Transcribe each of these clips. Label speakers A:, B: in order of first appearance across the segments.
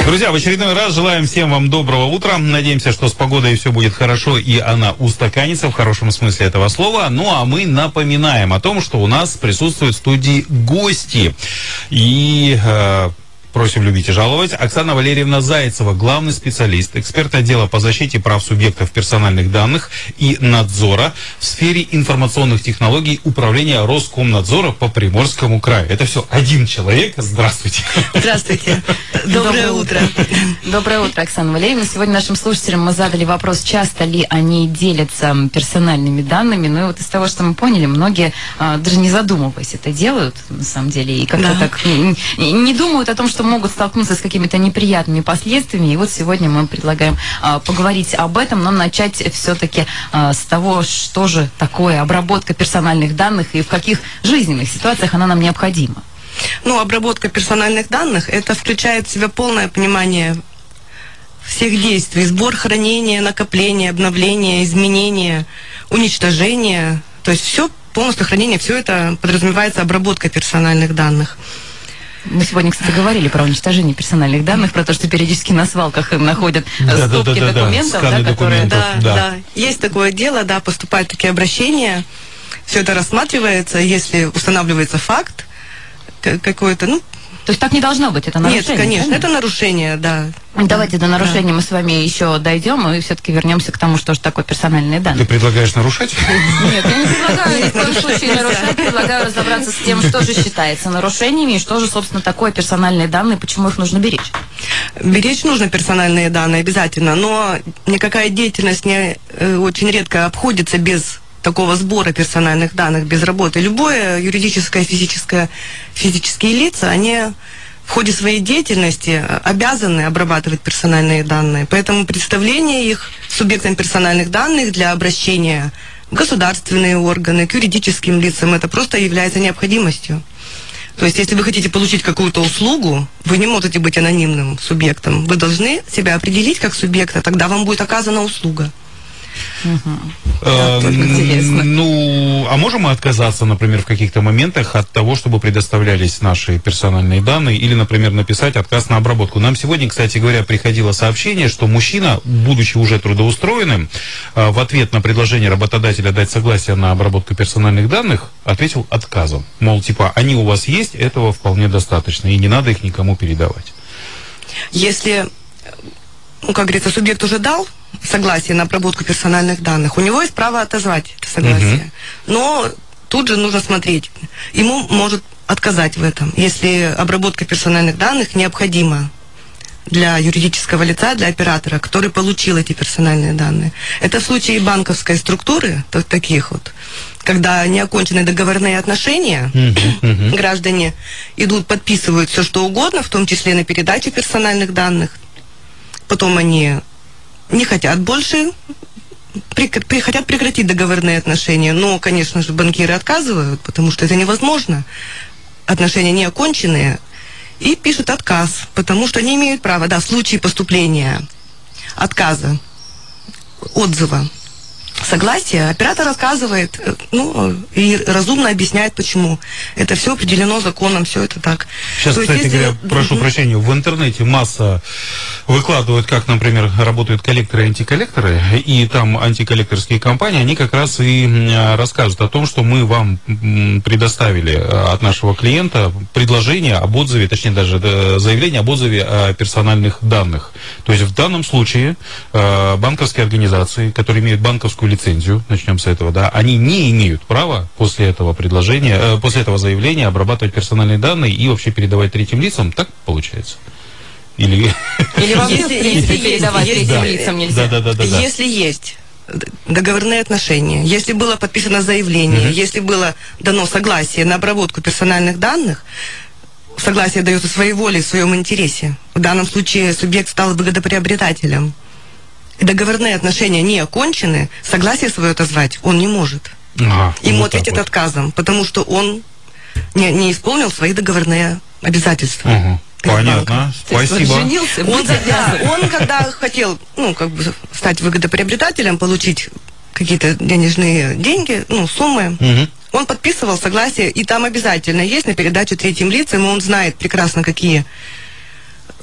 A: Друзья, в очередной раз желаем всем вам доброго утра. Надеемся, что с погодой все будет хорошо и она устаканится в хорошем смысле этого слова. Ну а мы напоминаем о том, что у нас присутствуют в студии гости. И просим любить и жаловать. Оксана Валерьевна Зайцева, главный специалист, эксперт отдела по защите прав субъектов персональных данных и надзора в сфере информационных технологий Управления Роскомнадзора по Приморскому краю. Это все один человек. Здравствуйте.
B: Здравствуйте. Доброе утро.
C: Доброе утро, Оксана Валерьевна. Сегодня нашим слушателям мы задали вопрос, часто ли они делятся персональными данными. Ну и вот из того, что мы поняли, многие, даже не задумываясь, это делают, на самом деле, и как-то так не думают о том, что могут столкнуться с какими-то неприятными последствиями. И вот сегодня мы предлагаем поговорить об этом, но начать все-таки с того, что же такое обработка персональных данных и в каких жизненных ситуациях она нам необходима.
B: Ну, обработка персональных данных, это включает в себя полное понимание всех действий: сбор, хранение, накопление, обновление, изменение, уничтожение. То есть все, полностью хранение, все это подразумевается обработка персональных данных.
C: Мы сегодня, кстати, говорили про уничтожение персональных данных, про то, что периодически на свалках находят стопки документов, которые...
B: Да, есть такое дело, да, поступают такие обращения, все это рассматривается, если устанавливается факт какой-то, ну...
C: То есть так не должно быть, это нарушение?
B: Нет, конечно,
C: правильно?
B: Это нарушение, да.
C: Давайте до нарушения мы с вами еще дойдем, и все-таки вернемся к тому, что же такое персональные данные.
A: Ты предлагаешь нарушать?
C: Нет, я не предлагаю ни в коем случае нарушать, предлагаю разобраться с тем, что же считается нарушениями, и что же, собственно, такое персональные данные, почему их нужно беречь.
B: Беречь нужно персональные данные обязательно, но никакая деятельность не очень редко обходится без такого сбора персональных данных, без работы. Любое юридическое, физические лица, они в ходе своей деятельности обязаны обрабатывать персональные данные. Поэтому представление их субъектам персональных данных для обращения в государственные органы, к юридическим лицам, это просто является необходимостью. То есть, если вы хотите получить какую-то услугу, вы не можете быть анонимным субъектом. Вы должны себя определить как субъекта, тогда вам будет оказана услуга.
A: Ну, а можем мы отказаться, например, в каких-то моментах от того, чтобы предоставлялись наши персональные данные, или, например, написать отказ на обработку? Нам сегодня, кстати говоря, приходило сообщение, что мужчина, будучи уже трудоустроенным, в ответ на предложение работодателя дать согласие на обработку персональных данных, ответил отказом. Мол, типа, они у вас есть, этого вполне достаточно, и не надо их никому передавать.
B: Если, ну, как говорится, субъект уже дал согласие на обработку персональных данных, у него есть право отозвать это согласие. Но тут же нужно смотреть. Ему может отказать в этом, если обработка персональных данных необходима для юридического лица, для оператора, который получил эти персональные данные. Это в случае банковской структуры, таких вот, когда не окончены договорные отношения, граждане идут, подписывают все, что угодно, в том числе на передачу персональных данных. Потом они не хотят больше, хотят прекратить договорные отношения, но, конечно же, банкиры отказывают, потому что это невозможно. Отношения не оконченные, и пишут отказ, потому что они имеют право, да, в случае поступления отказа, отзыва, согласия, оператор рассказывает, ну, и разумно объясняет, почему. Это все определено законом, все это так.
A: Сейчас, то кстати говоря, прошу прощения, в интернете масса выкладывают, как, например, работают коллекторы и антиколлекторы, и там антиколлекторские компании, они как раз и рассказывают о том, что мы вам предоставили от нашего клиента предложение об отзыве, точнее даже заявление об отзыве о персональных данных. То есть в данном случае банковские организации, которые имеют банковскую лицензию, начнем с этого, да, они не имеют права после этого предложения, после этого заявления обрабатывать персональные данные и вообще передавать третьим лицам, так получается? Или
C: вообще, в принципе, передавать третьим лицам нельзя?
A: Да.
B: Если есть договорные отношения, если было подписано заявление, если было дано согласие на обработку персональных данных, согласие дается своей волей, в своем интересе. В данном случае субъект стал выгодоприобретателем. И договорные отношения не окончены, согласие свое отозвать он не может. Ему вот ответят отказом, потому что он не исполнил свои договорные обязательства.
A: Понятно, спасибо.
B: Он когда хотел, ну, как бы стать выгодоприобретателем, получить какие-то денежные деньги, ну, суммы, он подписывал согласие, и там обязательно есть на передачу третьим лицам, и он знает прекрасно, какие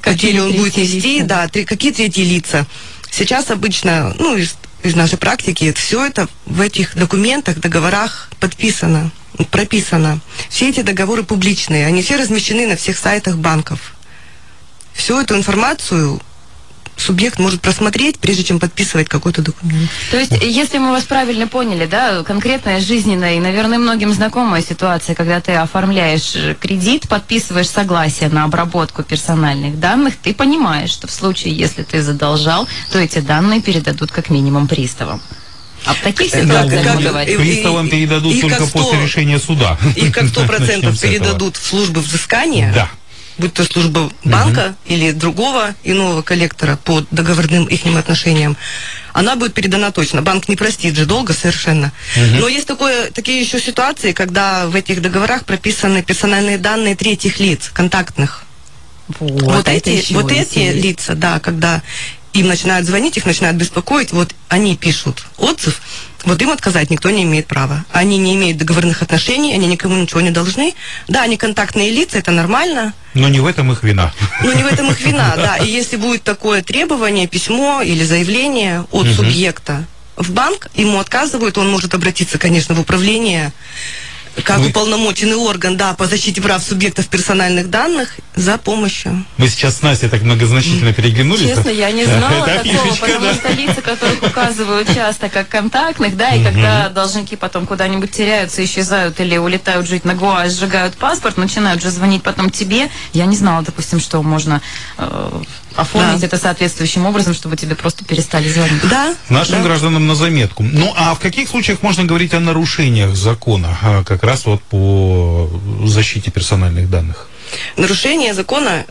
B: потерю он будет нести, да, какие третьи лица. Сейчас обычно, ну, из нашей практики, все это в этих документах, договорах подписано, прописано. Все эти договоры публичные, они все размещены на всех сайтах банков. Всю эту информацию субъект может просмотреть, прежде чем подписывать какой-то документ.
C: То есть, если мы вас правильно поняли, да, конкретная жизненная и, наверное, многим знакомая ситуация, когда ты оформляешь кредит, подписываешь согласие на обработку персональных данных, ты понимаешь, что в случае, если ты задолжал, то эти данные передадут как минимум приставам. А в таких ситуациях мы говорим.
A: Приставам передадут только после решения суда.
B: И как 100% передадут в службы взыскания.
A: Да.
B: Будь то служба банка или другого иного коллектора по договорным ихним отношениям, она будет передана точно. Банк не простит же долго совершенно. Но есть такие еще ситуации, когда в этих договорах прописаны персональные данные третьих лиц, контактных. Вот эти лица, да, когда им начинают звонить, их начинают беспокоить, вот они пишут отзыв, вот им отказать никто не имеет права. Они не имеют договорных отношений, они никому ничего не должны. Да, они контактные лица, это нормально.
A: Но не в этом их вина.
B: Но не в этом их вина, да. И если будет такое требование, письмо или заявление от субъекта в банк, ему отказывают, он может обратиться, конечно, в управление, как уполномоченный орган, да, по защите прав субъектов персональных данных за помощью.
A: Мы сейчас с Настей так многозначительно переглянулись.
C: Честно, я не знала такого, потому что лица, которых указывают часто как контактных, да, и когда должники потом куда-нибудь теряются, исчезают или улетают жить на Гоа, сжигают паспорт, начинают же звонить потом тебе. Я не знала, допустим, что можно оформить это соответствующим образом, чтобы тебе просто перестали звонить.
B: Да.
A: Нашим гражданам на заметку. Ну, а в каких случаях можно говорить о нарушениях закона, как раз вот по защите персональных данных?
B: Нарушение закона,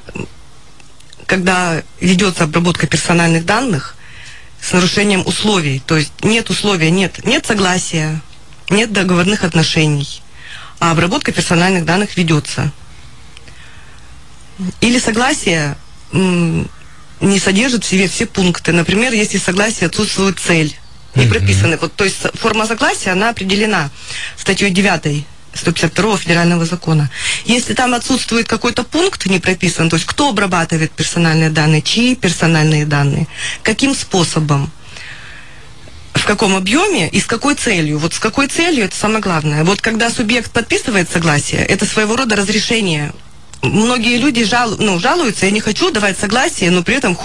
B: когда ведется обработка персональных данных с нарушением условий, то есть нет условия, нет согласия, нет договорных отношений, а обработка персональных данных ведется. Или согласие не содержит в себе все пункты. Например, если согласие отсутствует цель, не прописаны. Вот, то есть форма согласия, она определена статьей 9 152 федерального закона. Если там отсутствует какой-то пункт, не прописан, то есть кто обрабатывает персональные данные, чьи персональные данные, каким способом, в каком объеме и с какой целью. Вот с какой целью, это самое главное. Вот когда субъект подписывает согласие, это своего рода разрешение. Многие люди жалуются, я не хочу давать согласие, но при этом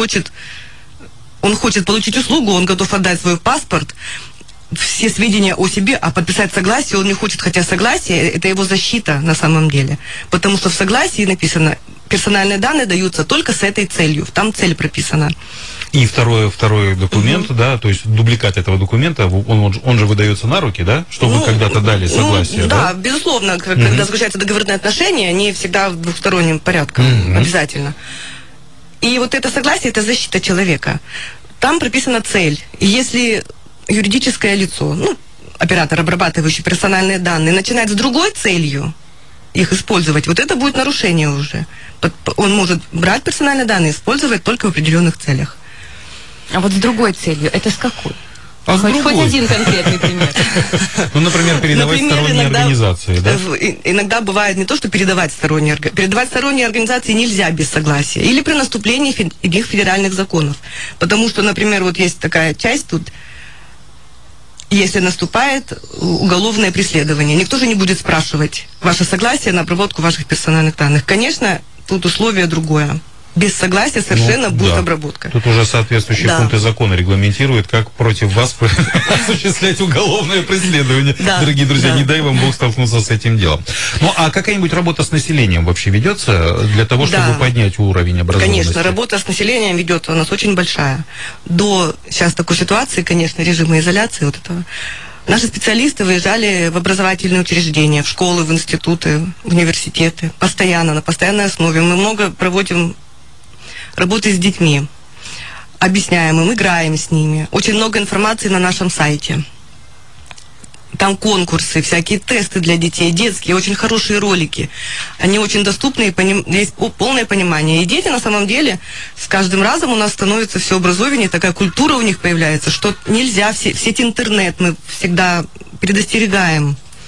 B: он хочет получить услугу, он готов отдать свой паспорт, все сведения о себе, а подписать согласие он не хочет, хотя согласие – это его защита на самом деле. Потому что в согласии написано, персональные данные даются только с этой целью, там цель прописана.
A: И второй документ, да, то есть дубликат этого документа, он же выдается на руки, да, чтобы когда-то дали согласие,
B: да? Да, безусловно, когда заключаются договорные отношения, они всегда в двухстороннем порядке, обязательно. И вот это согласие – это защита человека. Там прописана цель. И если юридическое лицо, оператор, обрабатывающий персональные данные, начинает с другой целью их использовать, вот это будет нарушение уже. Он может брать персональные данные и использовать только в определенных целях.
C: А вот с другой целью, это с какой? Хоть один конкретный пример.
A: Ну, например, передавать сторонние организации, да?
B: Иногда бывает не то, что передавать сторонние организации нельзя без согласия. Или при наступлении иных федеральных законов. Потому что, например, вот есть такая часть тут, если наступает уголовное преследование, никто же не будет спрашивать ваше согласие на обработку ваших персональных данных. Конечно, тут условие другое. Без согласия совершенно будет обработка.
A: Тут уже соответствующие пункты закона регламентируют, как против вас осуществлять уголовное преследование. Дорогие друзья, не дай вам Бог столкнуться с этим делом. Ну, а какая-нибудь работа с населением вообще ведется для того, чтобы поднять уровень образованности?
B: Конечно, работа с населением ведется у нас очень большая. До сейчас такой ситуации, конечно, режима изоляции вот этого, наши специалисты выезжали в образовательные учреждения, в школы, в институты, в университеты, постоянно, на постоянной основе. Мы много проводим работы с детьми, объясняем им, играем с ними. Очень много информации на нашем сайте. Там конкурсы, всякие тесты для детей, детские, очень хорошие ролики. Они очень доступны, и есть полное понимание. И дети, на самом деле, с каждым разом у нас становится все образованнее, такая культура у них появляется, что нельзя в сеть интернет, мы всегда предостерегаем,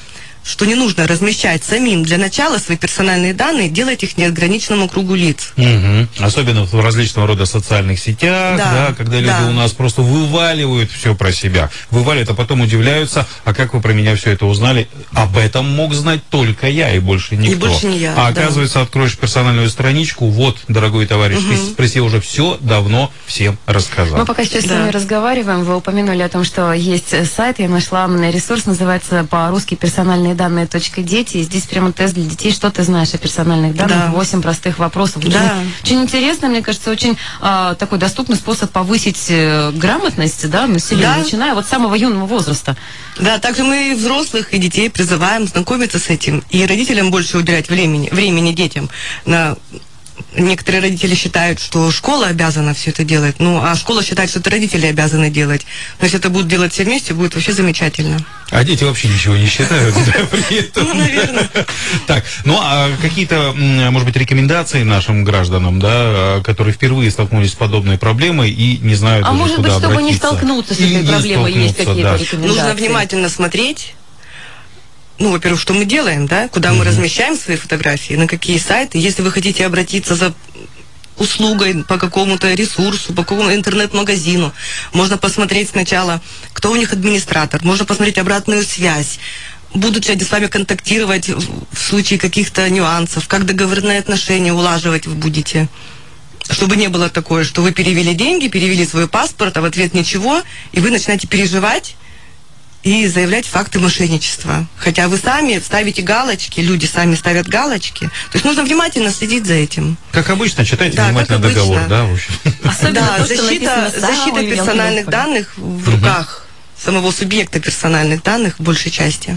B: что не нужно размещать самим для начала свои персональные данные, делать их неограниченному кругу лиц.
A: Особенно в различного рода социальных сетях, да, когда люди у нас просто вываливают все про себя. Вываливают, а потом удивляются, а как вы про меня все это узнали? Об этом мог знать только я и больше никто.
B: И больше не я,
A: оказывается, откроешь персональную страничку, вот, дорогой товарищ, ты спроси, уже все давно всем рассказал.
C: Мы пока сейчас с вами разговариваем, вы упомянули о том, что есть сайт, я нашла ресурс, называется по-русски «Персональные данные.дети», и здесь прямо тест для детей, что ты знаешь о персональных данных, 8 простых вопросов. Очень интересно, мне кажется, очень такой доступный способ повысить грамотность, да, населения, начиная вот с самого юного возраста.
B: Да, также мы и взрослых, и детей призываем знакомиться с этим, и родителям больше уделять времени детям. Некоторые родители считают, что школа обязана все это делать, а школа считает, что это родители обязаны делать. Но если это будут делать все вместе, будет вообще замечательно.
A: А дети вообще ничего не считают, при этом.
B: Наверное.
A: Так, а какие-то, может быть, рекомендации нашим гражданам, да, которые впервые столкнулись с подобной проблемой и не знают уже, куда обратиться?
C: А может быть, чтобы не столкнуться с этой проблемой, есть какие-то рекомендации?
B: Нужно внимательно смотреть. Во-первых, что мы делаем, да, куда мы размещаем свои фотографии, на какие сайты. Если вы хотите обратиться за услугой по какому-то ресурсу, по какому-то интернет-магазину, можно посмотреть сначала, кто у них администратор, можно посмотреть обратную связь, будут ли они с вами контактировать в случае каких-то нюансов, как договорные отношения улаживать вы будете. Чтобы не было такое, что вы перевели деньги, перевели свой паспорт, а в ответ ничего, и вы начинаете переживать и заявлять факты мошенничества. Хотя вы сами ставите галочки, люди сами ставят галочки. То есть нужно внимательно следить за этим.
A: Как обычно, читайте внимательно договор, да, в общем.
B: Да, защита персональных данных в руках самого субъекта персональных данных в большей части.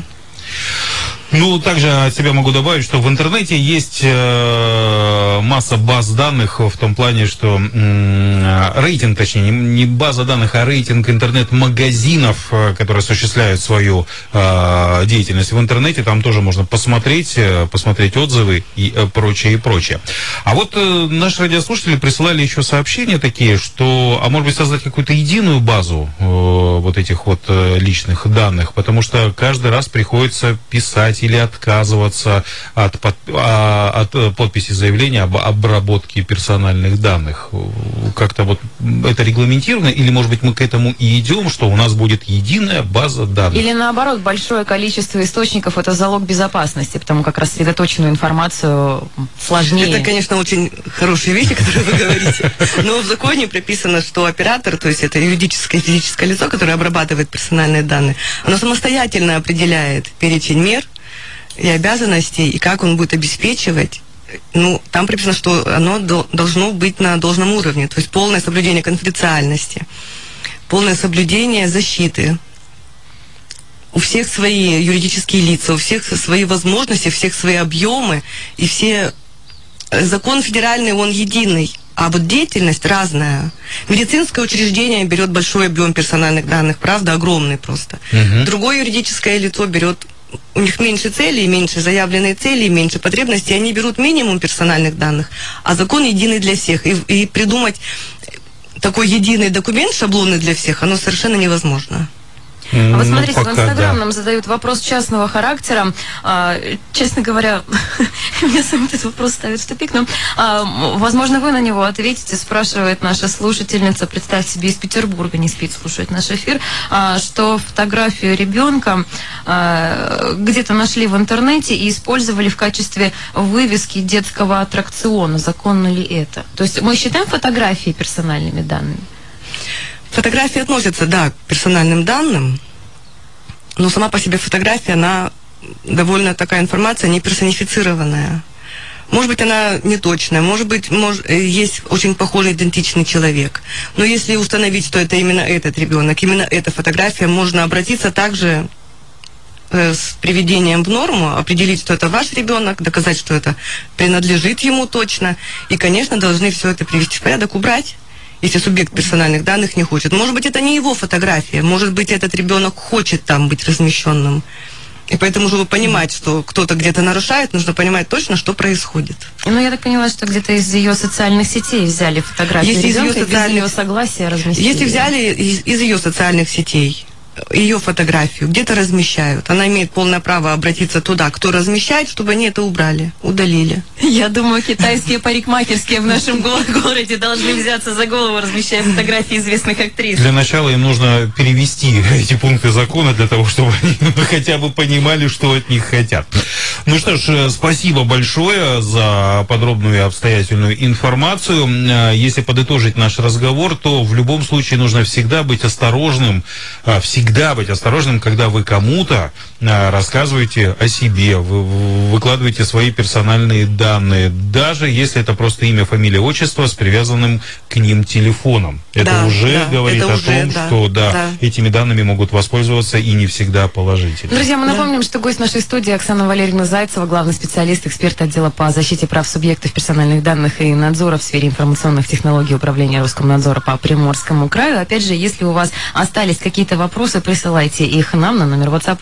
A: Также от себя могу добавить, что в интернете есть масса баз данных в том плане, что рейтинг, точнее, не база данных, а рейтинг интернет-магазинов, которые осуществляют свою деятельность в интернете. Там тоже можно посмотреть отзывы и прочее, и прочее. А вот наши радиослушатели присылали еще сообщения такие, что, может быть, создать какую-то единую базу вот этих вот личных данных, потому что каждый раз приходится писать или отказываться от подписи заявления об обработке персональных данных. Как-то вот это регламентировано, или, может быть, мы к этому и идем, что у нас будет единая база данных?
C: Или, наоборот, большое количество источников – это залог безопасности, потому как рассредоточенную информацию сложнее.
B: Это, конечно, очень хорошие вещи, которые вы говорите. Но в законе прописано, что оператор, то есть это юридическое и физическое лицо, которое обрабатывает персональные данные, оно самостоятельно определяет перечень мер и обязанностей, и как он будет обеспечивать. Там прописано, что оно должно быть на должном уровне, то есть полное соблюдение конфиденциальности, полное соблюдение защиты. У всех свои юридические лица, у всех свои возможности, у всех свои объемы, и все... Закон федеральный, он единый, а вот деятельность разная. Медицинское учреждение берет большой объем персональных данных, правда, огромный просто. Другое юридическое лицо берет... У них меньше целей, меньше заявленной цели, меньше потребностей, они берут минимум персональных данных, а закон единый для всех. И придумать такой единый документ, шаблонный для всех, оно совершенно невозможно.
C: А вот смотрите, в Инстаграм нам задают вопрос частного характера. Честно говоря, меня сам этот вопрос ставит в тупик, но, возможно, вы на него ответите. Спрашивает наша слушательница, представьте себе, из Петербурга, не спит, слушает наш эфир, что фотографию ребенка где-то нашли в интернете и использовали в качестве вывески детского аттракциона. Законно ли это? То есть мы считаем фотографии персональными данными?
B: Фотографии относятся, да, к персональным данным, но сама по себе фотография, она довольно такая информация не персонифицированная. Может быть, она неточная, может быть, есть очень похожий, идентичный человек. Но если установить, что это именно этот ребенок, именно эта фотография, можно обратиться также с приведением в норму, определить, что это ваш ребенок, доказать, что это принадлежит ему точно. И, конечно, должны все это привести в порядок, убрать, если субъект персональных данных не хочет. Может быть, это не его фотография, может быть, этот ребенок хочет там быть размещенным. И поэтому, чтобы понимать, что кто-то где-то нарушает, нужно понимать точно, что происходит.
C: Я так поняла, что где-то из ее социальных сетей взяли фотографию ребенка и без ее согласия разместили.
B: Если взяли из ее социальных сетей, ее фотографию где-то размещают, она имеет полное право обратиться туда, кто размещает, чтобы они это убрали, удалили.
C: Я думаю, китайские парикмахерские в нашем городе должны взяться за голову, размещая фотографии известных актрис.
A: Для начала им нужно перевести эти пункты закона для того, чтобы они хотя бы понимали, что от них хотят. Ну что ж, спасибо большое за подробную и обстоятельную информацию. Если подытожить наш разговор, то в любом случае нужно всегда быть осторожным, когда вы кому-то рассказываете о себе, вы выкладываете свои персональные данные, даже если это просто имя, фамилия, отчество с привязанным к ним телефоном. Это уже говорит о том, что этими данными могут воспользоваться и не всегда положительно.
C: Друзья, мы напомним, что гость нашей студии Оксана Валерьевна Зайцева, главный специалист, эксперт отдела по защите прав субъектов персональных данных и надзора в сфере информационных технологий управления Роскомнадзора по Приморскому краю. Опять же, если у вас остались какие-то вопросы, присылайте их нам на номер WhatsApp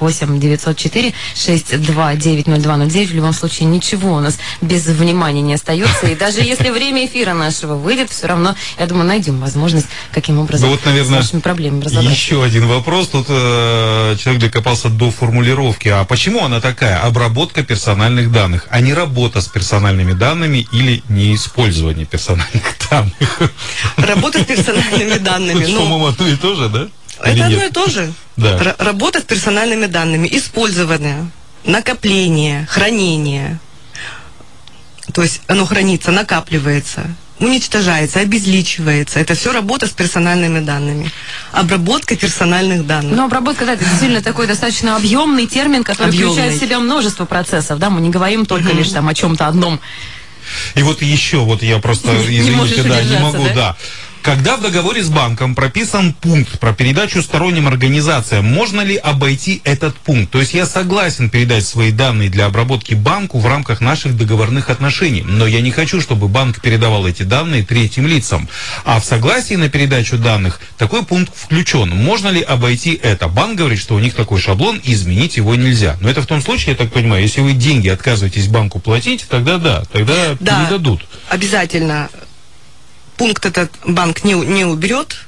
C: 8-904-629-0209. В любом случае, ничего у нас без внимания не остается. И даже если время эфира нашего выйдет, все равно, я думаю, найдем возможность, каким образом
A: наверное,
C: с нашими проблемами разобраться.
A: Еще один вопрос. Тут человек докопался до формулировки. А почему она такая? Обработка персональных данных, а не работа с персональными данными или неиспользование персональных данных?
B: Работа с персональными данными.
A: По-моему, одно и то же, да?
B: Это одно и то же.
A: Да.
B: Работа с персональными данными, использование, накопление, хранение. То есть оно хранится, накапливается, уничтожается, обезличивается. Это все работа с персональными данными. Обработка персональных данных.
C: Но обработка, да, это действительно такой достаточно объемный термин, который включает в себя множество процессов. Да, мы не говорим только лишь там о чем-то одном.
A: И вот еще, вот я просто, извините, не могу, да. Когда в договоре с банком прописан пункт про передачу сторонним организациям, можно ли обойти этот пункт? То есть я согласен передать свои данные для обработки банку в рамках наших договорных отношений, но я не хочу, чтобы банк передавал эти данные третьим лицам. А в согласии на передачу данных такой пункт включен. Можно ли обойти это? Банк говорит, что у них такой шаблон, и изменить его нельзя. Но это в том случае, я так понимаю, если вы деньги отказываетесь банку платить, тогда передадут.
B: Обязательно. Пункт этот банк не уберет,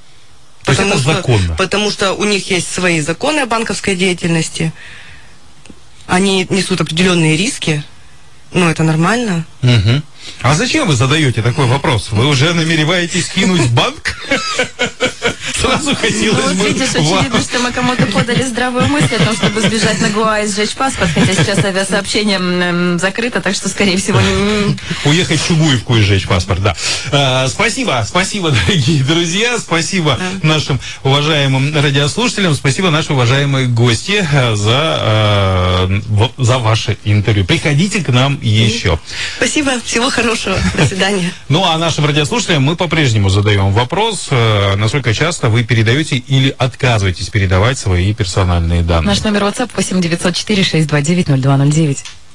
B: потому что у них есть свои законы о банковской деятельности, они несут определенные риски, но это нормально.
A: А зачем вы задаете такой вопрос? Вы уже намереваетесь кинуть банк? Сразу хотелось бы...
C: Видишь, очевидно, что мы кому-то подали здравую мысль о том, чтобы сбежать на Гуа и сжечь паспорт, хотя сейчас авиасообщение закрыто, так что, скорее всего...
A: Уехать в Чугуевку и сжечь паспорт, да. Спасибо, дорогие друзья, спасибо нашим уважаемым радиослушателям, спасибо наши уважаемые гости за ваше интервью. Приходите к нам еще.
B: Спасибо, всего хорошего, до свидания.
A: Ну, а нашим радиослушателям мы по-прежнему задаем вопрос, насколько часто вы передаете или отказываетесь передавать свои персональные данные.
C: Наш номер WhatsApp 8-904-629-0209.